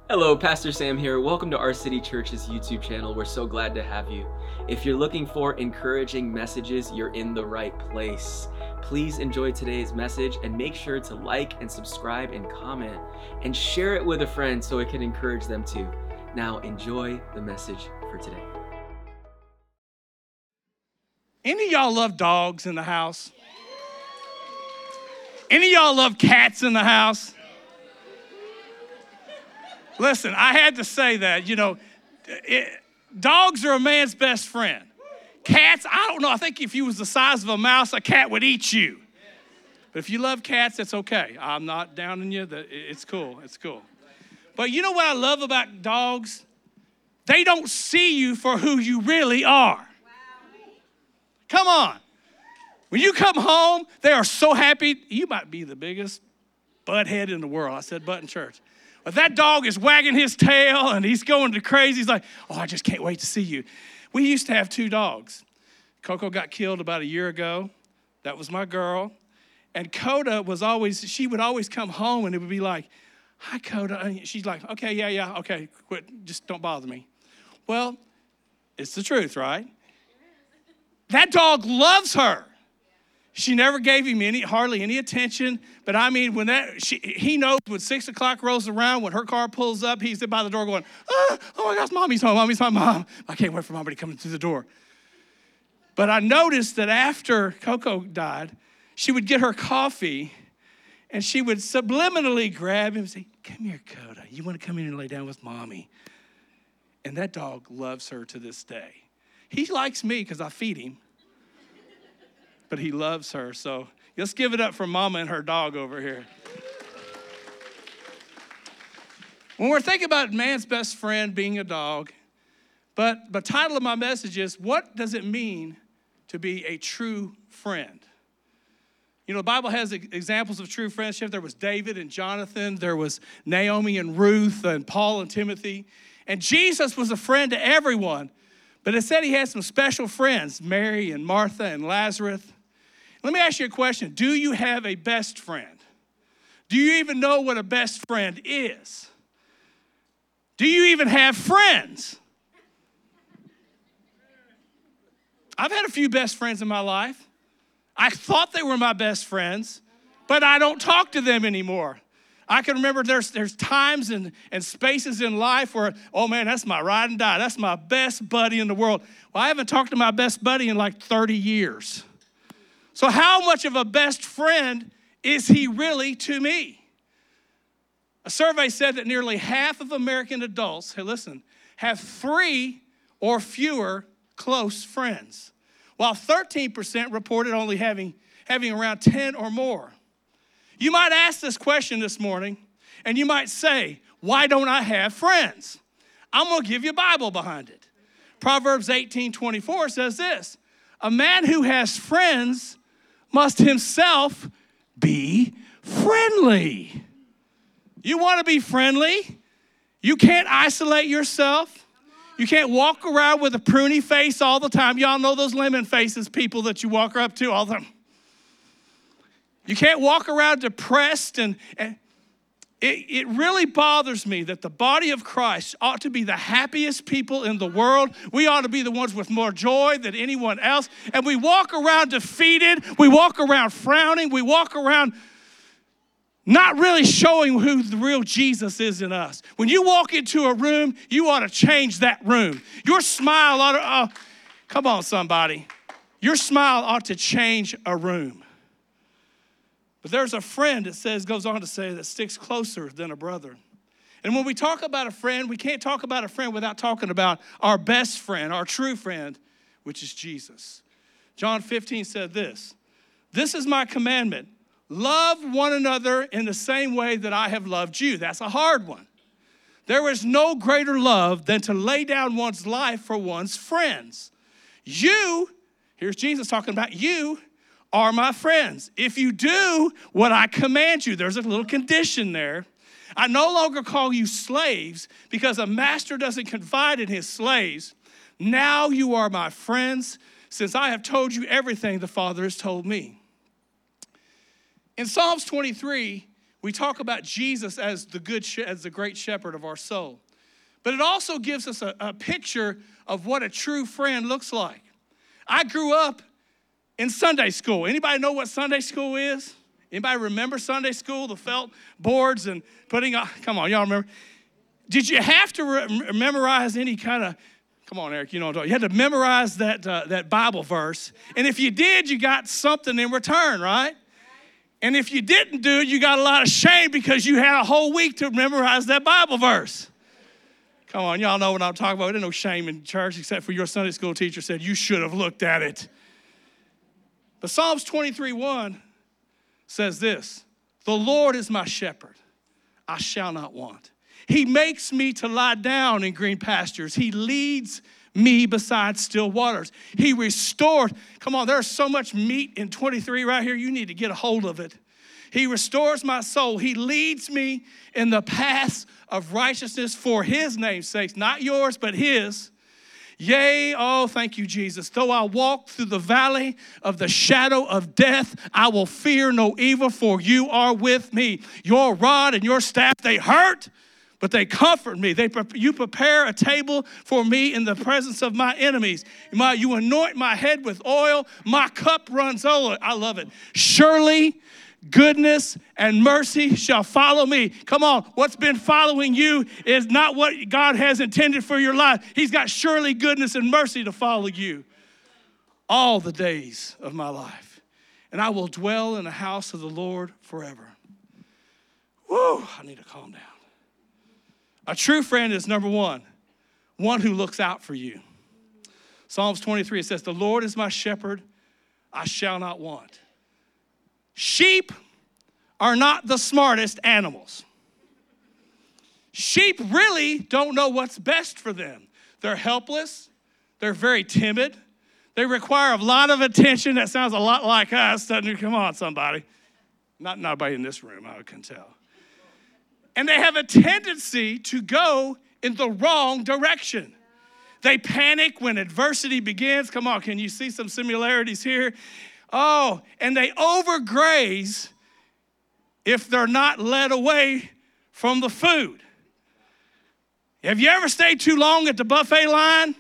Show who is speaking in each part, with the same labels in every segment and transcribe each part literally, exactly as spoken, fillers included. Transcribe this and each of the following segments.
Speaker 1: Hello, Pastor Sam here. Welcome to Our City Church's YouTube channel. We're so glad to have you. If you're looking for encouraging messages, you're in the right place. Please enjoy today's message and make sure to like and subscribe and comment and share it with a friend so it can encourage them too. Now enjoy the message for today.
Speaker 2: Any of y'all love dogs in the house? Any of y'all love cats in the house? Listen, I had to say that, you know, it, dogs are a man's best friend. Cats, I don't know, I think if you was the size of a mouse, a cat would eat you. But if you love cats, that's okay. I'm not downing you, it's cool, it's cool. But you know what I love about dogs? They don't see you for who you really are. Come on. When you come home, they are so happy. You might be the biggest butthead in the world. I said butt in church. But that dog is wagging his tail and he's going to crazy. He's like, oh, I just can't wait to see you. We used to have two dogs. Coco got killed about a year ago. That was my girl. And Coda was always, she would always come home and it would be like, hi, Coda. And she's like, okay, yeah, yeah, okay, quit. Just don't bother me. Well, it's the truth, right? That dog loves her. She never gave him any, hardly any attention. But I mean, when that, she, he knows when six o'clock rolls around, when her car pulls up, he's by the door going, ah, oh my gosh, mommy's home, mommy's my mom. I can't wait for mommy to come through the door. But I noticed that after Coco died, she would get her coffee and she would subliminally grab him and say, come here, Coda, you want to come in and lay down with mommy? And that dog loves her to this day. He likes me because I feed him. But he loves her. So let's give it up for Mama and her dog over here. When we're thinking about man's best friend being a dog, but the title of my message is, what does it mean to be a true friend? You know, the Bible has examples of true friendship. There was David and Jonathan. There was Naomi and Ruth and Paul and Timothy. And Jesus was a friend to everyone. But it said he had some special friends, Mary and Martha and Lazarus. Let me ask you a question. Do you have a best friend? Do you even know what a best friend is? Do you even have friends? I've had a few best friends in my life. I thought they were my best friends, but I don't talk to them anymore. I can remember there's there's times and, and spaces in life where, oh man, that's my ride and die. That's my best buddy in the world. Well, I haven't talked to my best buddy in like thirty years. So how much of a best friend is he really to me? A survey said that nearly half of American adults, hey, listen, have three or fewer close friends, while thirteen percent reported only having, having around ten or more. You might ask this question this morning, and you might say, why don't I have friends? I'm going to give you a Bible behind it. Proverbs eighteen twenty-four says this, a man who has friends must himself be friendly. You want to be friendly? You can't isolate yourself. You can't walk around with a pruny face all the time. Y'all know those lemon faces people that you walk up to all the time. You can't walk around depressed and, and it, it really bothers me that the body of Christ ought to be the happiest people in the world. We ought to be the ones with more joy than anyone else. And we walk around defeated. We walk around frowning. We walk around not really showing who the real Jesus is in us. When you walk into a room, you ought to change that room. Your smile ought to, oh, come on somebody. Your smile ought to change a room. But there's a friend, it says, goes on to say, that sticks closer than a brother. And when we talk about a friend, we can't talk about a friend without talking about our best friend, our true friend, which is Jesus. John fifteen said this, this is my commandment, love one another in the same way that I have loved you. That's a hard one. There is no greater love than to lay down one's life for one's friends. You, here's Jesus talking about you, are my friends. If you do what I command you, there's a little condition there. I no longer call you slaves because a master doesn't confide in his slaves. Now you are my friends since I have told you everything the Father has told me. In Psalms twenty-three, We talk about Jesus as the good, as the great shepherd of our soul. But it also gives us a, a picture of what a true friend looks like. I grew up in Sunday school. Anybody know what Sunday school is? Anybody remember Sunday school, the felt boards and putting on, come on, y'all remember? Did you have to re- memorize any kind of, come on, Eric, you know what I'm talking about. You had to memorize that, uh, that Bible verse. And if you did, you got something in return, right? And if you didn't do it, you got a lot of shame because you had a whole week to memorize that Bible verse. Come on, y'all know what I'm talking about. There's no shame in church except for your Sunday school teacher said you should have looked at it. But Psalms twenty-three one says this, the Lord is my shepherd, I shall not want. He makes me to lie down in green pastures. He leads me beside still waters. He restored, come on, there's so much meat in twenty-three right here. You need to get a hold of it. He restores my soul. He leads me in the paths of righteousness for his name's sake, not yours, but his. Yea, oh, thank you, Jesus. Though I walk through the valley of the shadow of death, I will fear no evil, for you are with me. Your rod and your staff, they hurt, but they comfort me. They, you prepare a table for me in the presence of my enemies. My, you anoint my head with oil. My cup runs over. I love it. Surely goodness and mercy shall follow me. Come on, what's been following you is not what God has intended for your life. He's got surely goodness and mercy to follow you all the days of my life. And I will dwell in the house of the Lord forever. Woo, I need to calm down. A true friend is number one, one who looks out for you. Psalms twenty-three, it says, the Lord is my shepherd, I shall not want. Sheep are not the smartest animals. Sheep really don't know what's best for them. They're helpless. They're very timid. They require a lot of attention. That sounds a lot like us, doesn't it? Come on, somebody. Not nobody in this room, I can tell. And they have a tendency to go in the wrong direction. They panic when adversity begins. Come on, can you see some similarities here? Oh, and they overgraze if they're not led away from the food. Have you ever stayed too long at the buffet line?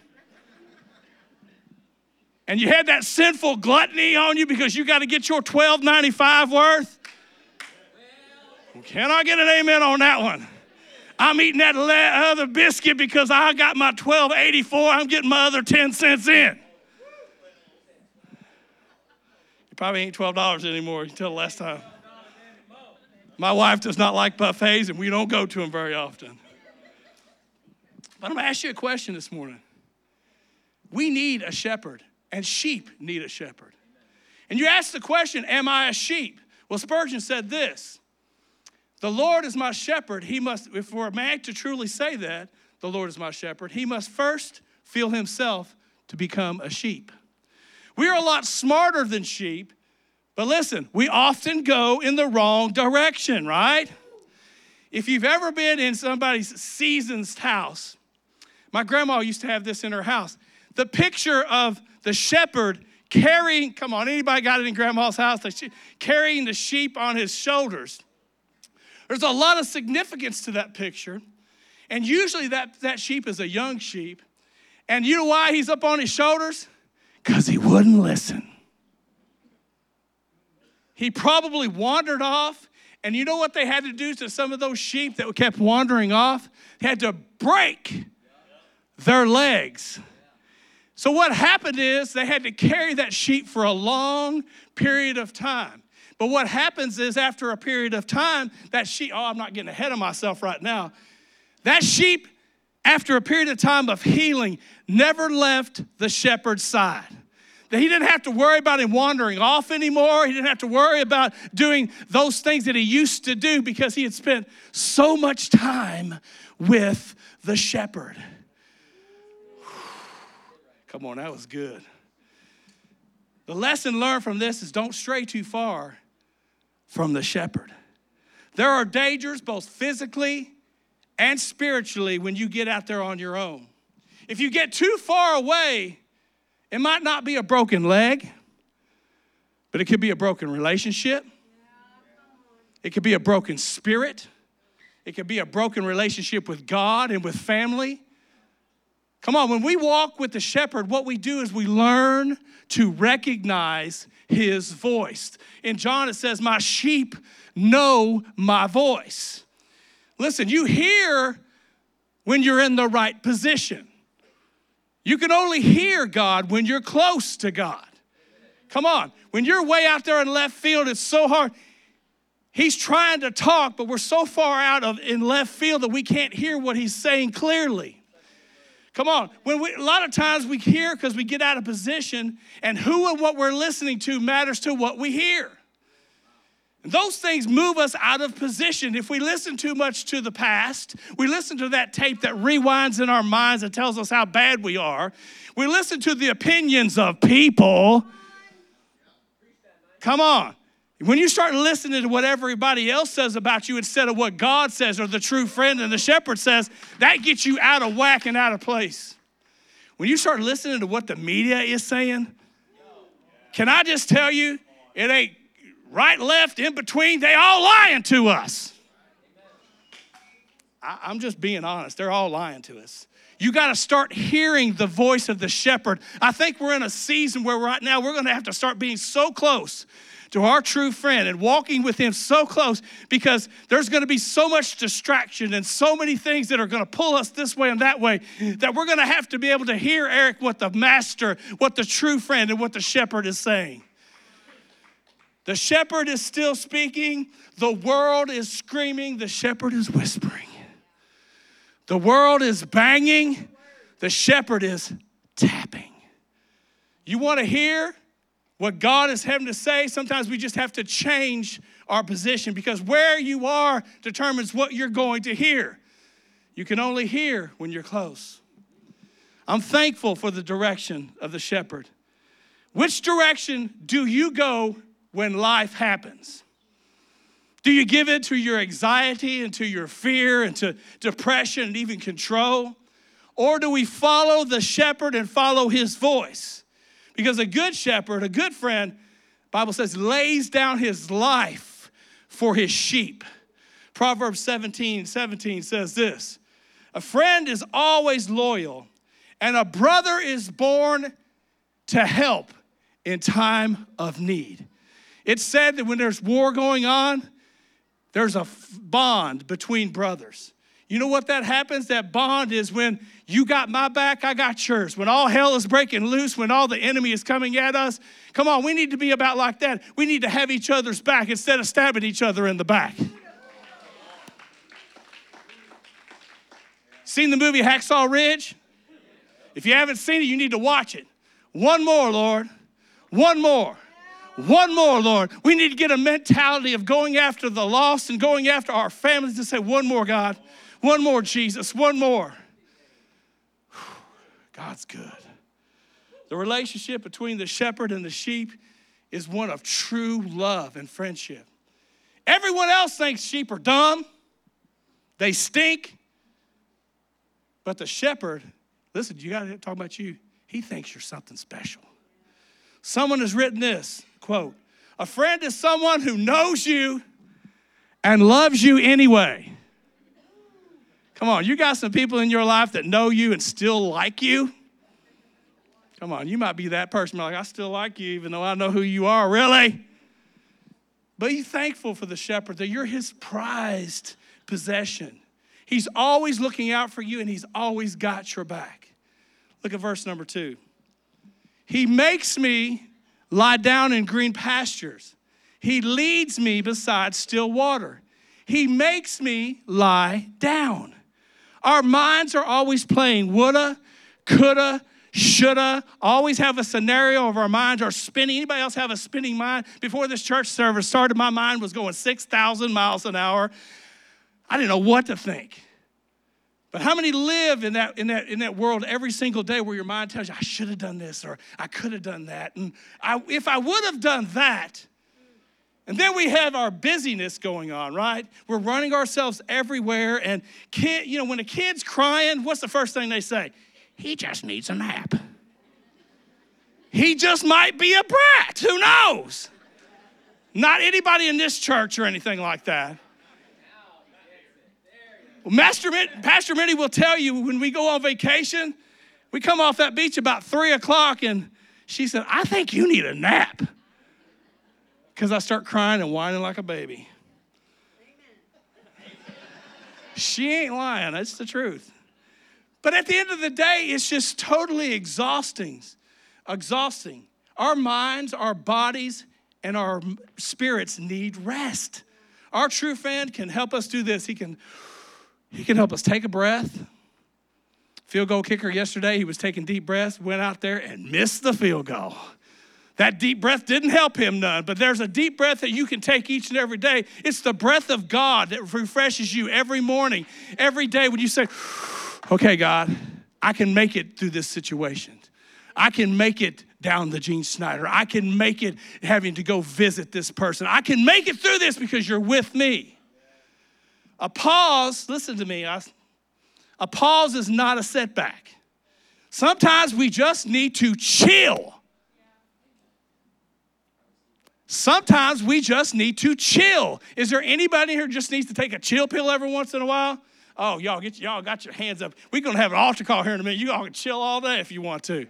Speaker 2: And you had that sinful gluttony on you because you got to get your twelve ninety-five worth? Can I get an amen on that one? I'm eating that other biscuit because I got my twelve eighty-four. I'm getting my other ten cents in. Probably ain't twelve dollars anymore until last time. My wife does not like buffets, and we don't go to them very often. But I'm going to ask you a question this morning. We need a shepherd, and sheep need a shepherd. And you ask the question, am I a sheep? Well, Spurgeon said this, the Lord is my shepherd. He must, if for a man to truly say that, the Lord is my shepherd, he must first feel himself to become a sheep. We are a lot smarter than sheep, but listen, we often go in the wrong direction, right? If you've ever been in somebody's seasoned house, my grandma used to have this in her house. The picture of the shepherd carrying, come on, anybody got it in grandma's house? Carrying the sheep on his shoulders. There's a lot of significance to that picture. And usually that, that sheep is a young sheep. And you know why he's up on his shoulders? Because he wouldn't listen. He probably wandered off. And you know what they had to do to some of those sheep that kept wandering off? They had to break their legs. So what happened is they had to carry that sheep for a long period of time. But what happens is after a period of time, that sheep, oh, I'm not getting ahead of myself right now. That sheep, after a period of time of healing, never left the shepherd's side. That he didn't have to worry about him wandering off anymore. He didn't have to worry about doing those things that he used to do because he had spent so much time with the shepherd. Come on, that was good. The lesson learned from this is don't stray too far from the shepherd. There are dangers both physically and spiritually when you get out there on your own. If you get too far away, it might not be a broken leg, but it could be a broken relationship. It could be a broken spirit. It could be a broken relationship with God and with family. Come on, when we walk with the shepherd, what we do is we learn to recognize his voice. In John, it says, my sheep know my voice. Listen, you hear when you're in the right position. You can only hear God when you're close to God. Come on, when you're way out there in left field, it's so hard. He's trying to talk, but we're so far out of in left field that we can't hear what he's saying clearly. Come on. When we, a lot of times we hear because we get out of position, and who and what we're listening to matters to what we hear. And those things move us out of position. If we listen too much to the past, we listen to that tape that rewinds in our minds and tells us how bad we are. We listen to the opinions of people. Come on. When you start listening to what everybody else says about you instead of what God says or the true friend and the shepherd says, that gets you out of whack and out of place. When you start listening to what the media is saying, can I just tell you, it ain't right, left, in between, they all lying to us. I, I'm just being honest. They're all lying to us. You got to start hearing the voice of the shepherd. I think we're in a season where right now we're going to have to start being so close to our true friend and walking with him so close, because there's going to be so much distraction and so many things that are going to pull us this way and that way that we're going to have to be able to hear, Eric, what the master, what the true friend and what the shepherd is saying. The shepherd is still speaking. The world is screaming. The shepherd is whispering. The world is banging. The shepherd is tapping. You want to hear what God is having to say? Sometimes we just have to change our position, because where you are determines what you're going to hear. You can only hear when you're close. I'm thankful for the direction of the shepherd. Which direction do you go when life happens? Do you give in to your anxiety and to your fear and to depression and even control? Or do we follow the shepherd and follow his voice? Because a good shepherd, a good friend, the Bible says, lays down his life for his sheep. Proverbs seventeen seventeen says this: a friend is always loyal, and a brother is born to help in time of need. It's said that when there's war going on, there's a bond between brothers. You know what that happens? That bond is when you got my back, I got yours. When all hell is breaking loose, when all the enemy is coming at us, come on, we need to be about like that. We need to have each other's back instead of stabbing each other in the back. Seen the movie Hacksaw Ridge? If you haven't seen it, you need to watch it. One more, Lord. One more. One more, Lord. We need to get a mentality of going after the lost and going after our families and say, one more, God. One more, Jesus. One more. God's good. The relationship between the shepherd and the sheep is one of true love and friendship. Everyone else thinks sheep are dumb. They stink. But the shepherd, listen, you got to talk about you. He thinks you're something special. Someone has written this, quote, a friend is someone who knows you and loves you anyway. Come on, you got some people in your life that know you and still like you? Come on, you might be that person. Like, I still like you even though I know who you are, really? Be thankful for the shepherd that you're his prized possession. He's always looking out for you and he's always got your back. Look at verse number two. He makes me lie down in green pastures. He leads me beside still water. He makes me lie down. Our minds are always playing woulda, coulda, shoulda. Always have a scenario of our minds are spinning. Anybody else have a spinning mind? Before this church service started, my mind was going six thousand miles an hour. I didn't know what to think. But how many live in that, in that, in that world every single day where your mind tells you, I should have done this or I could have done that. And I, if I would have done that, and then we have our busyness going on, right? We're running ourselves everywhere. And kid, you know, when a kid's crying, what's the first thing they say? He just needs a nap. He just might be a brat. Who knows? Not anybody in this church or anything like that. Well, Master, Pastor Minnie will tell you when we go on vacation, we come off that beach about three o'clock and she said, I think you need a nap. Because I start crying and whining like a baby. Amen. She ain't lying, that's the truth. But at the end of the day, it's just totally exhausting. Exhausting. Our minds, our bodies, and our spirits need rest. Our true friend can help us do this. He can, he can help us take a breath. Field goal kicker yesterday, he was taking deep breaths, went out there and missed the field goal. That deep breath didn't help him none, but there's a deep breath that you can take each and every day. It's the breath of God that refreshes you every morning, every day when you say, okay, God, I can make it through this situation. I can make it down the Gene Snyder. I can make it having to go visit this person. I can make it through this because you're with me. A pause, listen to me, I, a pause is not a setback. Sometimes we just need to chill. Sometimes we just need to chill. Is there anybody here who just needs to take a chill pill every once in a while? Oh, y'all get y'all got your hands up. We're gonna have an altar call here in a minute. You all can chill all day if you want to.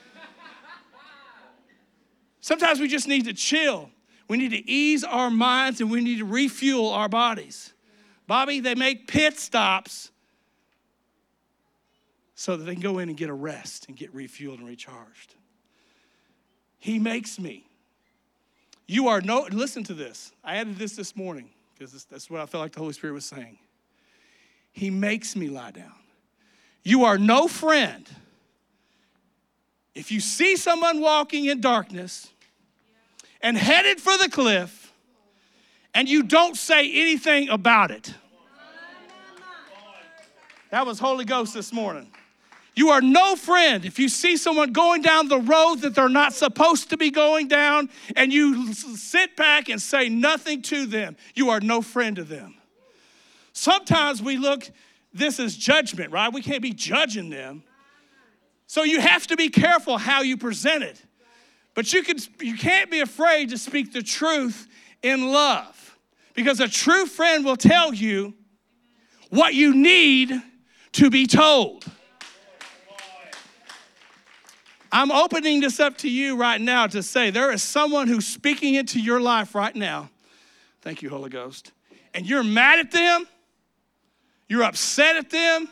Speaker 2: Sometimes we just need to chill. We need to ease our minds and we need to refuel our bodies. Bobby, they make pit stops so that they can go in and get a rest and get refueled and recharged. He makes me. You are no, listen to this. I added this this morning because that's what I felt like the Holy Spirit was saying. He makes me lie down. You are no friend. If you see someone walking in darkness and headed for the cliff and you don't say anything about it. That was Holy Ghost this morning. You are no friend if you see someone going down the road that they're not supposed to be going down and you sit back and say nothing to them. You are no friend to them. Sometimes we look, this is judgment, right? We can't be judging them. So you have to be careful how you present it. But you can, you can't be afraid to speak the truth in love. Because a true friend will tell you what you need to be told. I'm opening this up to you right now to say there is someone who's speaking into your life right now. Thank you, Holy Ghost. And you're mad at them. You're upset at them.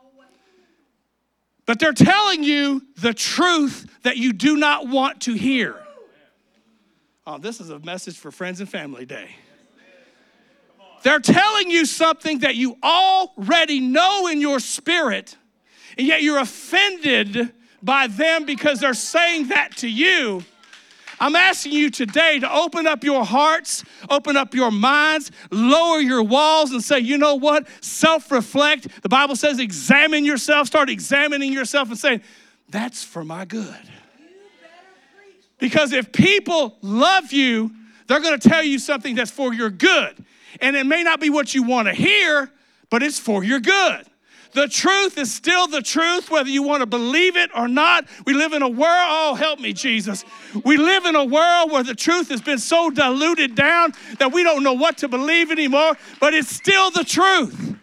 Speaker 2: But they're telling you the truth that you do not want to hear. Oh, this is a message for Friends and Family Day. They're telling you something that you already know in your spirit, and yet you're offended by them because they're saying that to you. I'm asking you today to open up your hearts, open up your minds, lower your walls and say, you know what? Self-reflect. The Bible says examine yourself. Start examining yourself and saying, that's for my good. Because if people love you, they're going to tell you something that's for your good. And it may not be what you want to hear, but it's for your good. The truth is still the truth, whether you want to believe it or not. We live in a world, oh, help me, Jesus. We live in a world where the truth has been so diluted down that we don't know what to believe anymore, but it's still the truth.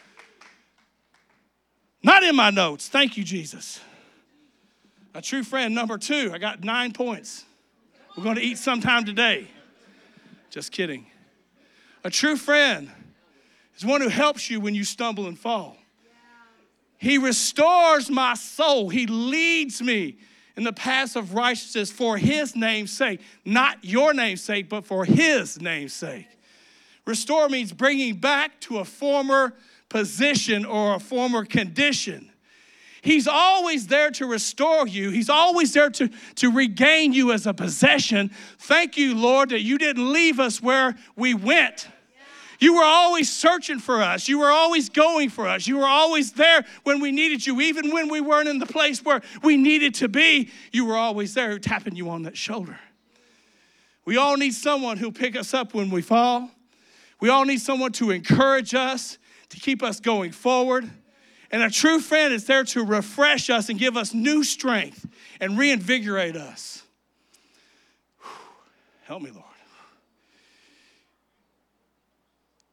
Speaker 2: Not in my notes. Thank you, Jesus. A true friend, number two. I got nine points. We're going to eat sometime today. Just kidding. A true friend is one who helps you when you stumble and fall. He restores my soul. He leads me in the paths of righteousness for his name's sake. Not your name's sake, but for his name's sake. Restore means bringing back to a former position or a former condition. He's always there to restore you. He's always there to, to regain you as a possession. Thank you, Lord, that you didn't leave us where we went. You were always searching for us. You were always going for us. You were always there when we needed you. Even when we weren't in the place where we needed to be, you were always there tapping you on that shoulder. We all need someone who'll pick us up when we fall. We all need someone to encourage us, to keep us going forward. And a true friend is there to refresh us and give us new strength and reinvigorate us. Whew. Help me, Lord.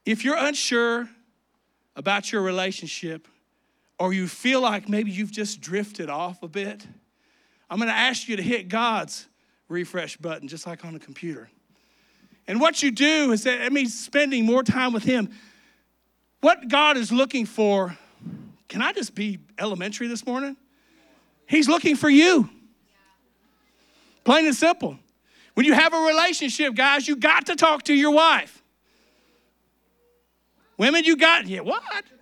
Speaker 2: if you're unsure about your relationship, or you feel like maybe you've just drifted off a bit, I'm going to ask you to hit God's refresh button, just like on a computer. And what you do is that, I mean, spending more time with him. What God is looking for, can I just be elementary this morning? He's looking for you. Plain and simple. When you have a relationship, guys, you got to talk to your wife. Women, you got, yeah, what?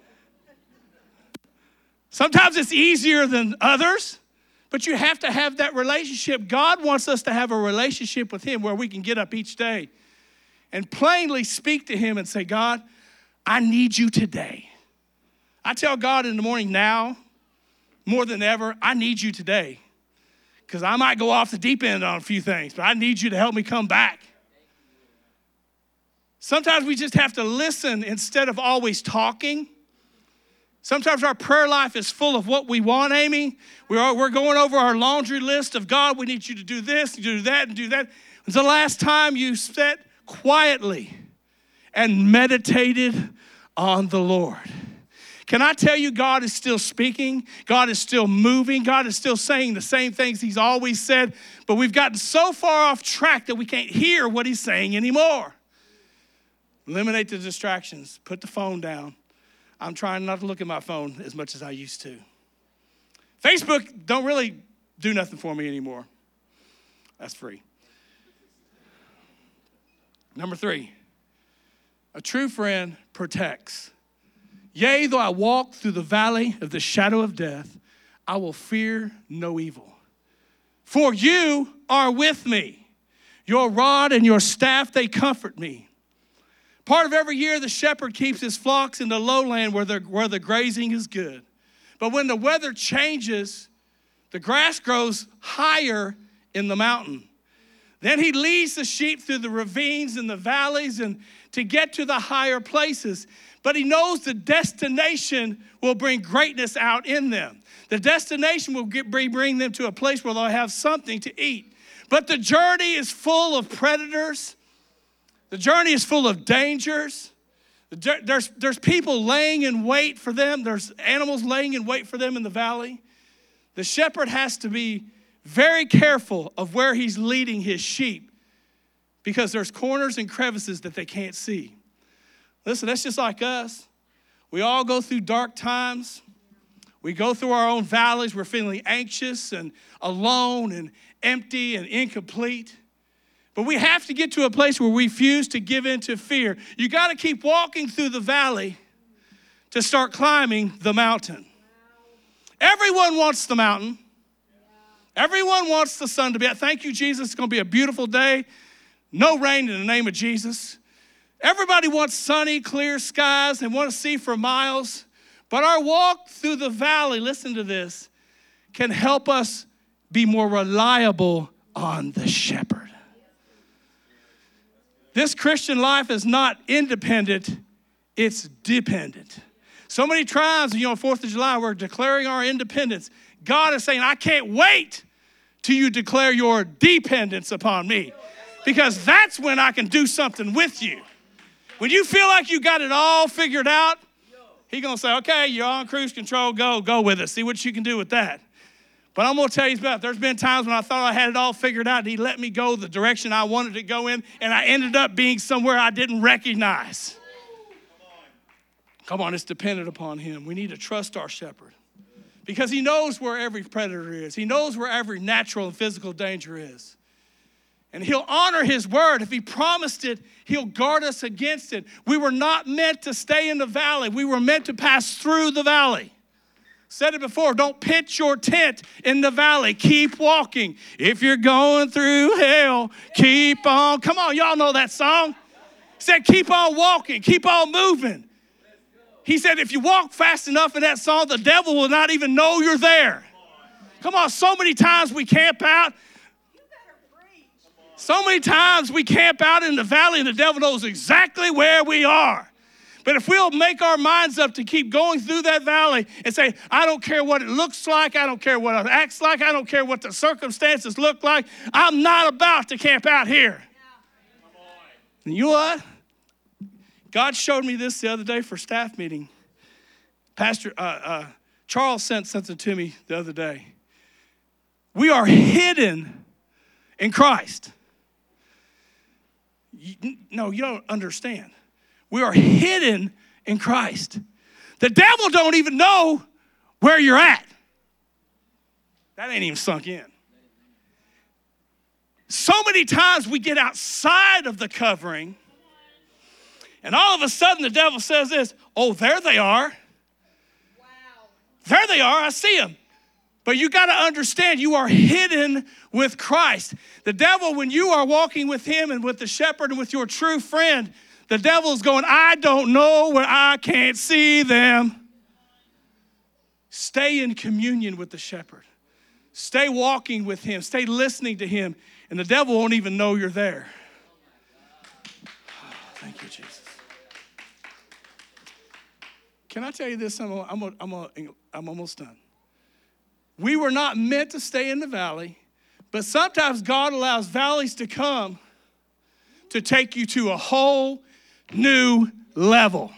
Speaker 2: Sometimes it's easier than others, but you have to have that relationship. God wants us to have a relationship with him where we can get up each day and plainly speak to him and say, God, I need you today. I tell God in the morning now, more than ever, I need you today. Because I might go off the deep end on a few things, but I need you to help me come back. Sometimes we just have to listen instead of always talking. Sometimes our prayer life is full of what we want, Amy. We're, we're going over our laundry list of, God, we need you to do this, do that, and do that. When's the last time you sat quietly and meditated on the Lord? Can I tell you, God is still speaking. God is still moving. God is still saying the same things he's always said, but we've gotten so far off track that we can't hear what he's saying anymore. Eliminate the distractions. Put the phone down. I'm trying not to look at my phone as much as I used to. Facebook don't really do nothing for me anymore. That's free. Number three, a true friend protects. Yea, though I walk through the valley of the shadow of death, I will fear no evil. For you are with me. Your rod and your staff, they comfort me. Part of every year, the shepherd keeps his flocks in the lowland where the, where the grazing is good. But when the weather changes, the grass grows higher in the mountain. Then he leads the sheep through the ravines and the valleys and to get to the higher places. But he knows the destination will bring greatness out in them. The destination will get, bring them to a place where they'll have something to eat. But the journey is full of predators. The journey is full of dangers. There's, there's people laying in wait for them. There's animals laying in wait for them in the valley. The shepherd has to be very careful of where he's leading his sheep because there's corners and crevices that they can't see. Listen, that's just like us. We all go through dark times. We go through our own valleys. We're feeling anxious and alone and empty and incomplete. But we have to get to a place where we refuse to give in to fear. You got to keep walking through the valley to start climbing the mountain. Everyone wants the mountain. Everyone wants the sun to be out. Thank you, Jesus. It's going to be a beautiful day. No rain in the name of Jesus. Everybody wants sunny, clear skies and want to see for miles. But our walk through the valley, listen to this, can help us be more reliable on the shepherd. This Christian life is not independent, it's dependent. So many times, you know, fourth of July, we're declaring our independence. God is saying, I can't wait till you declare your dependence upon me, because that's when I can do something with you. When you feel like you got it all figured out, he's going to say, okay, you're on cruise control, go, go with it. See what you can do with that. But I'm going to tell you about, there's been times when I thought I had it all figured out, and he let me go the direction I wanted to go in, and I ended up being somewhere I didn't recognize. Come on, it's dependent upon him. We need to trust our shepherd because he knows where every predator is. He knows where every natural and physical danger is. And he'll honor his word. If he promised it, he'll guard us against it. We were not meant to stay in the valley. We were meant to pass through the valley. Said it before, don't pitch your tent in the valley. Keep walking. If you're going through hell, keep on. Come on, y'all know that song. He said, keep on walking. Keep on moving. He said, if you walk fast enough in that song, the devil will not even know you're there. Come on, so many times we camp out. So many times we camp out in the valley and the devil knows exactly where we are. But if we'll make our minds up to keep going through that valley and say, I don't care what it looks like, I don't care what it acts like, I don't care what the circumstances look like, I'm not about to camp out here. And you know what? God showed me this the other day for staff meeting. Pastor uh, uh, Charles sent something to me the other day. We are hidden in Christ. You, no, you don't understand. We are hidden in Christ. The devil don't even know where you're at. That ain't even sunk in. So many times we get outside of the covering, and all of a sudden the devil says this, oh, there they are. Wow. There they are, I see them. But you got to understand, you are hidden with Christ. The devil, when you are walking with him and with the shepherd and with your true friend, the devil's going, I don't know where I can't see them. Stay in communion with the shepherd. Stay walking with him. Stay listening to him. And the devil won't even know you're there. Oh, thank you, Jesus. Can I tell you this? I'm, I'm, I'm, I'm almost done. We were not meant to stay in the valley, but sometimes God allows valleys to come to take you to a whole new level.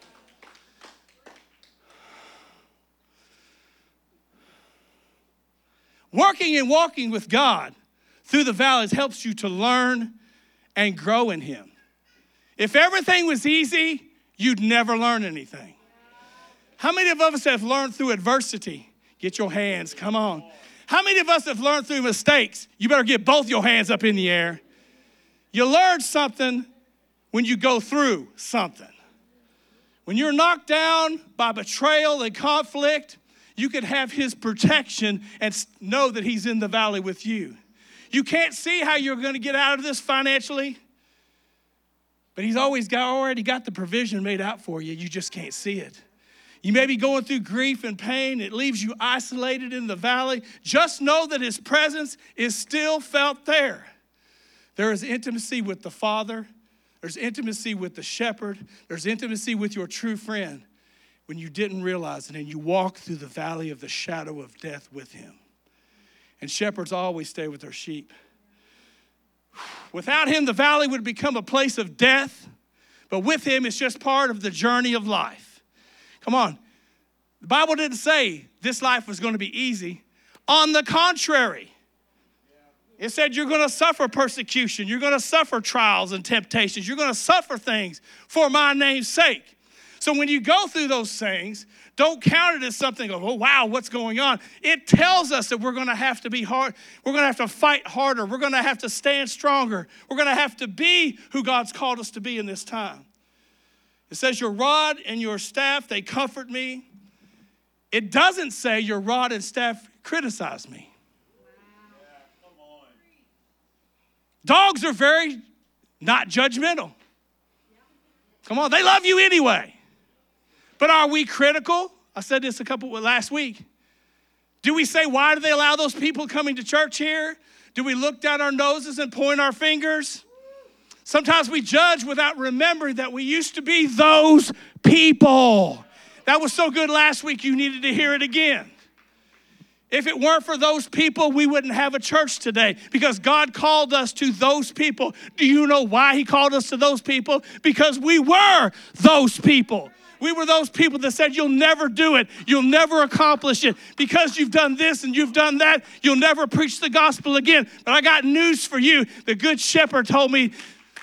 Speaker 2: Working and walking with God through the valleys helps you to learn and grow in him. If everything was easy, you'd never learn anything. How many of us have learned through adversity? Get your hands, come on. How many of us have learned through mistakes? You better get both your hands up in the air. You learn something when you go through something. When you're knocked down by betrayal and conflict, you can have his protection and know that he's in the valley with you. You can't see how you're going to get out of this financially, but he's always got already got the provision made out for you. You just can't see it. You may be going through grief and pain. It leaves you isolated in the valley. Just know that his presence is still felt there. There is intimacy with the Father. There's intimacy with the shepherd. There's intimacy with your true friend when you didn't realize it, and you walk through the valley of the shadow of death with him. And shepherds always stay with their sheep. Without him, the valley would become a place of death, but with him, it's just part of the journey of life. Come on. The Bible didn't say this life was going to be easy. On the contrary, it said you're going to suffer persecution. You're going to suffer trials and temptations. You're going to suffer things for my name's sake. So when you go through those things, don't count it as something of, oh, wow, what's going on? It tells us that we're going to have to be hard. We're going to have to fight harder. We're going to have to stand stronger. We're going to have to be who God's called us to be in this time. It says your rod and your staff, they comfort me. It doesn't say your rod and staff criticize me. Yeah, come on. Dogs are very not judgmental. Come on, they love you anyway. But are we critical? I said this a couple last week. Do we say, why do they allow those people coming to church here? Do we look down our noses and point our fingers? Sometimes we judge without remembering that we used to be those people. That was so good last week, you needed to hear it again. If it weren't for those people, we wouldn't have a church today because God called us to those people. Do you know why he called us to those people? Because we were those people. We were those people that said, you'll never do it. You'll never accomplish it. Because you've done this and you've done that, you'll never preach the gospel again. But I got news for you. The good shepherd told me,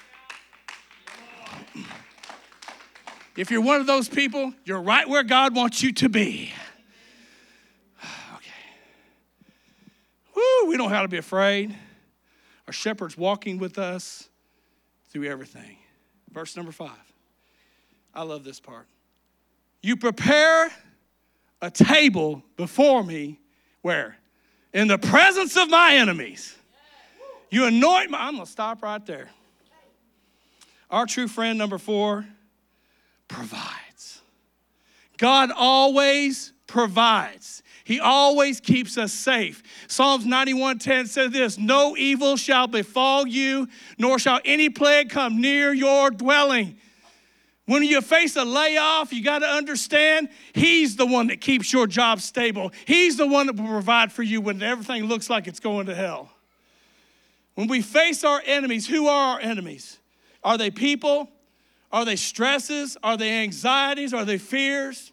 Speaker 2: if you're one of those people, you're right where God wants you to be. Okay. Woo, we don't have to be afraid. Our shepherd's walking with us through everything. Verse number five. I love this part. You prepare a table before me, where? In the presence of my enemies. You anoint my, I'm going to stop right there. Our true friend, number four, provides. God always provides. He always keeps us safe. Psalms ninety-one ten says this, no evil shall befall you, nor shall any plague come near your dwelling. When you face a layoff, you got to understand, he's the one that keeps your job stable. He's the one that will provide for you when everything looks like it's going to hell. When we face our enemies, who are our enemies? Are they people? Are they stresses? Are they anxieties? Are they fears?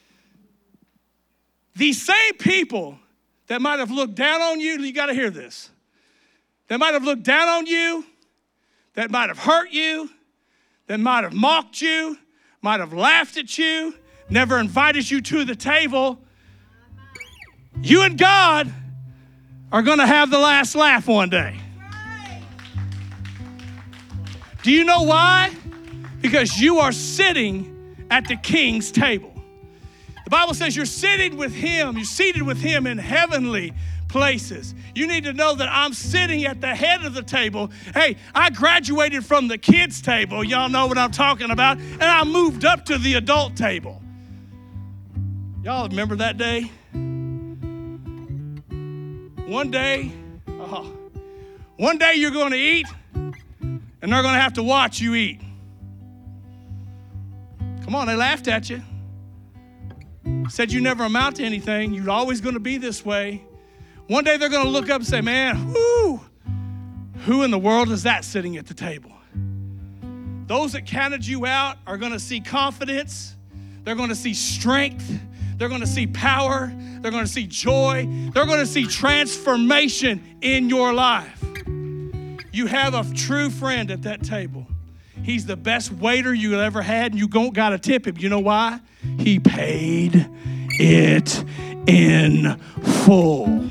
Speaker 2: These same people that might have looked down on you, you got to hear this, that might have looked down on you, that might have hurt you, that might have mocked you, might have laughed at you, never invited you to the table, you and God are going to have the last laugh one day. Do you know why? Because you are sitting at the King's table. The Bible says you're sitting with him, you're seated with him in heavenly places. You need to know that I'm sitting at the head of the table. Hey, I graduated from the kids' table. Y'all know what I'm talking about. And I moved up to the adult table. Y'all remember that day? One day, oh, one day you're going to eat, and they're going to have to watch you eat. Come on, they laughed at you. Said you never amount to anything. You're always going to be this way. One day they're going to look up and say, man, whoo, who in the world is that sitting at the table? Those that counted you out are going to see confidence. They're going to see strength. They're going to see power. They're going to see joy. They're going to see transformation in your life. You have a true friend at that table. He's the best waiter you ever had, and you don't got to tip him. You know why? He paid it in full.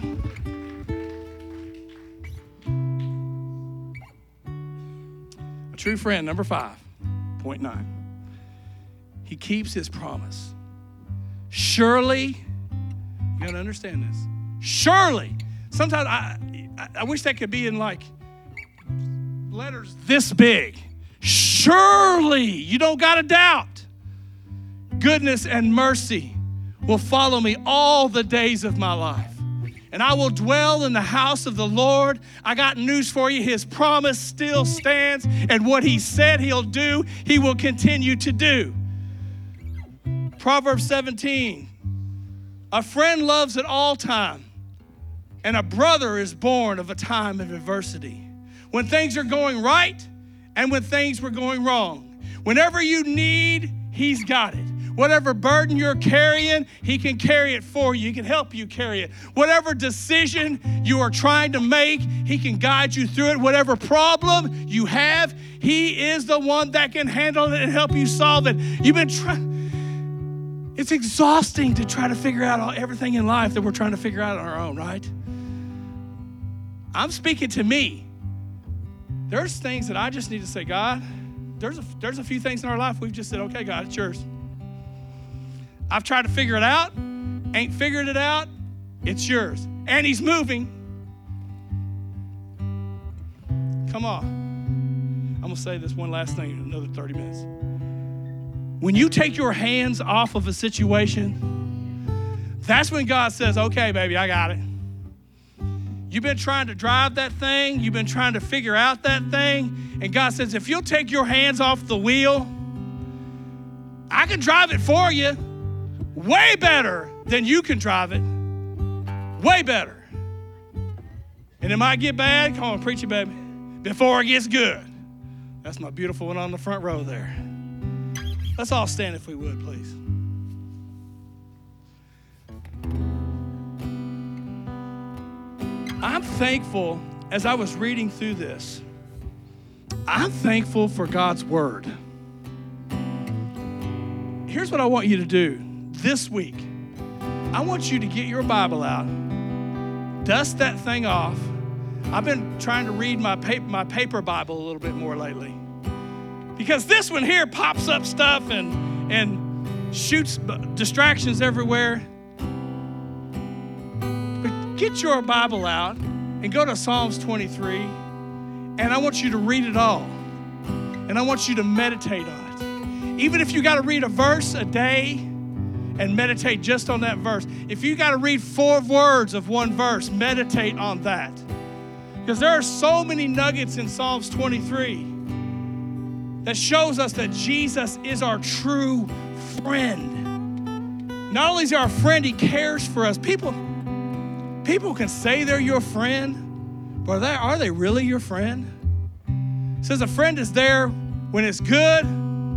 Speaker 2: A true friend, number five, point nine. He keeps his promise. Surely, you got to understand this. Surely, sometimes I, I, I wish that could be in like letters this big. Surely, you don't got to doubt. Goodness and mercy will follow me all the days of my life. And I will dwell in the house of the Lord. I got news for you. His promise still stands. And what he said he'll do, he will continue to do. Proverbs seventeen. A friend loves at all time, and a brother is born of a time of adversity. When things are going right and when things were going wrong. Whenever you need, he's got it. Whatever burden you're carrying, he can carry it for you. He can help you carry it. Whatever decision you are trying to make, he can guide you through it. Whatever problem you have, he is the one that can handle it and help you solve it. You've been trying. It's exhausting to try to figure out all, everything in life that we're trying to figure out on our own, right? I'm speaking to me. There's things that I just need to say, God, there's a, there's a few things in our life we've just said, okay, God, it's yours. I've tried to figure it out, ain't figured it out, it's yours. And he's moving. Come on. I'm going to say this one last thing in another thirty minutes. When you take your hands off of a situation, that's when God says, okay, baby, I got it. You've been trying to drive that thing. You've been trying to figure out that thing. And God says, if you'll take your hands off the wheel, I can drive it for you way better than you can drive it. Way better. And it might get bad. Come on, preach it, baby. Before it gets good. That's my beautiful one on the front row there. Let's all stand if we would, please. I'm thankful, as I was reading through this, I'm thankful for God's word. Here's what I want you to do this week. I want you to get your Bible out, dust that thing off. I've been trying to read my paper, my paper Bible a little bit more lately. Because this one here pops up stuff and, and shoots distractions everywhere. But get your Bible out and go to Psalms twenty-three, and I want you to read it all. And I want you to meditate on it. Even if you got to read a verse a day and meditate just on that verse. If you got to read four words of one verse, meditate on that. Because there are so many nuggets in Psalms twenty-three that shows us that Jesus is our true friend. Not only is he our friend, he cares for us. People, people can say they're your friend, but are they, are they really your friend? It says a friend is there when it's good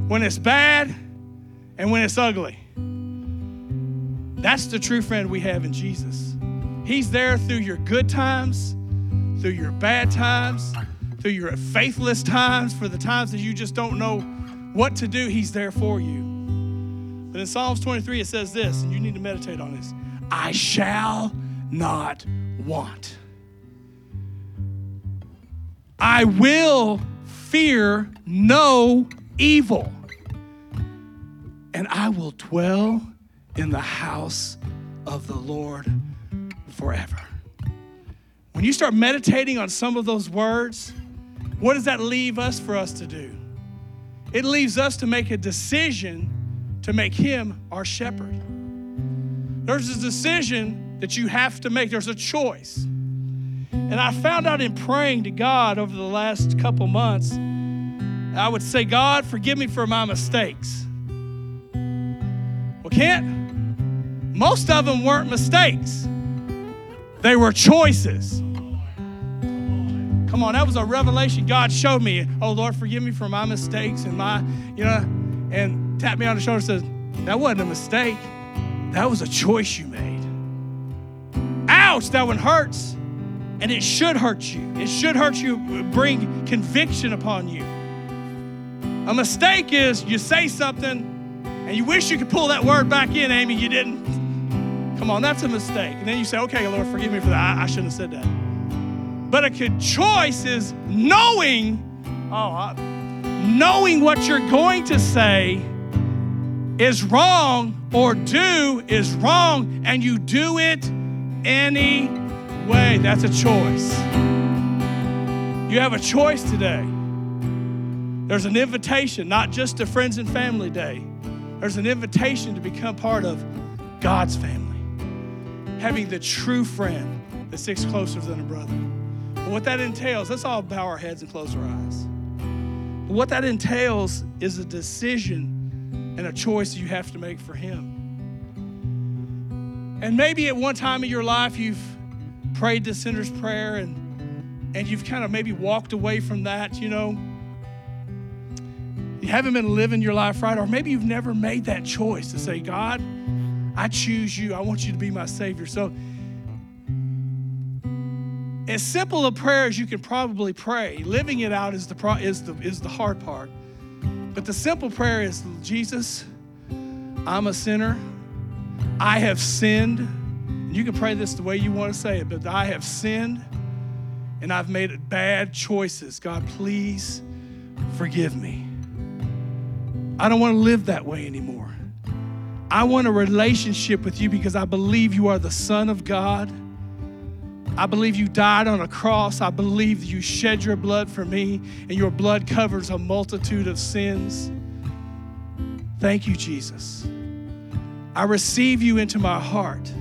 Speaker 2: when it's bad, and when it's ugly. That's the true friend we have in Jesus. He's there through your good times, through your bad times, through your faithless times, for the times that you just don't know what to do. He's there for you. But in Psalms twenty-three, it says this, and you need to meditate on this. I shall not want. I will fear no evil, and I will dwell in the house of the Lord forever. When you start meditating on some of those words, what does that leave us for us to do? It leaves us to make a decision to make him our shepherd. There's a decision that you have to make. There's a choice. And I found out in praying to God over the last couple months, I would say, God, forgive me for my mistakes. Well, Kent, most of them weren't mistakes. They were choices. Come on, that was a revelation God showed me. Oh, Lord, forgive me for my mistakes and my, you know, and tapped me on the shoulder and says, that wasn't a mistake. That was a choice you made. Ouch, that one hurts. And it should hurt you. It should hurt you, bring conviction upon you. A mistake is you say something and you wish you could pull that word back in, Amy, you didn't. Come on, that's a mistake. And then you say, okay, Lord, forgive me for that. I, I shouldn't have said that. But a good choice is knowing, oh, I, knowing what you're going to say is wrong or do is wrong, and you do it anyway. That's a choice. You have a choice today. There's an invitation, not just to Friends and Family Day. There's an invitation to become part of God's family, having the true friend that sticks closer than a brother. But what that entails, let's all bow our heads and close our eyes. But what that entails is a decision and a choice you have to make for him. And maybe at one time in your life you've prayed the sinner's prayer and, and you've kind of maybe walked away from that, you know. You haven't been living your life right, or maybe you've never made that choice to say, God, I choose you. I want you to be my Savior. So as simple a prayer as you can probably pray, living it out is the, pro- is the, is the hard part. But the simple prayer is, Jesus, I'm a sinner. I have sinned. You can pray this the way you want to say it, but I have sinned and I've made bad choices. God, please forgive me. I don't want to live that way anymore. I want a relationship with you because I believe you are the Son of God. I believe you died on a cross. I believe you shed your blood for me, and your blood covers a multitude of sins. Thank you, Jesus. I receive you into my heart.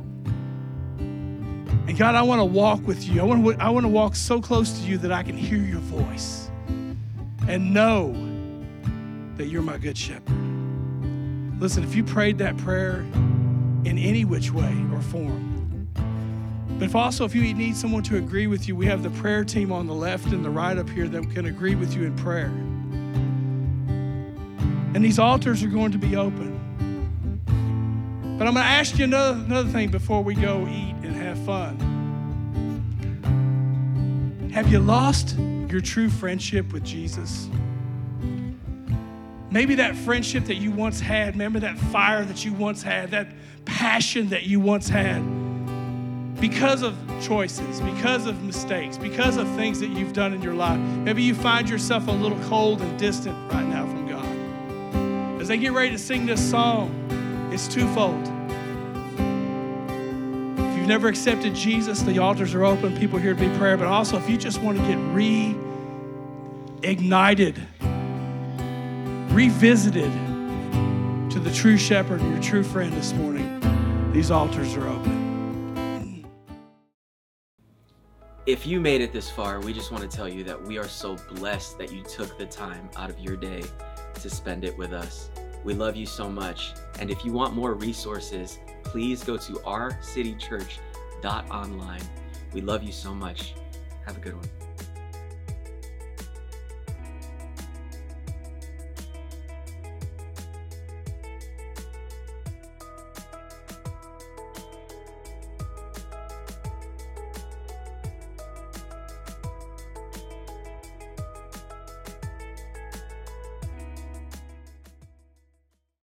Speaker 2: And God, I want to walk with you. I want to, I want to walk so close to you that I can hear your voice and know that you're my good shepherd. Listen, if you prayed that prayer in any which way or form, but if also if you need someone to agree with you, we have the prayer team on the left and the right up here that can agree with you in prayer. And these altars are going to be open. But I'm going to ask you another, another thing before we go eat and have fun. Have you lost your true friendship with Jesus? Maybe that friendship that you once had, remember that fire that you once had, that passion that you once had, because of choices, because of mistakes, because of things that you've done in your life. Maybe you find yourself a little cold and distant right now from God. As they get ready to sing this song, it's twofold. If you've never accepted Jesus, the altars are open, people here to be prayer, but also if you just want to get reignited, revisited to the true shepherd and your true friend this morning, these altars are open.
Speaker 1: If you made it this far, we just want to tell you that we are so blessed that you took the time out of your day to spend it with us. We love you so much. And if you want more resources, please go to our city church dot online. We love you so much. Have a good one.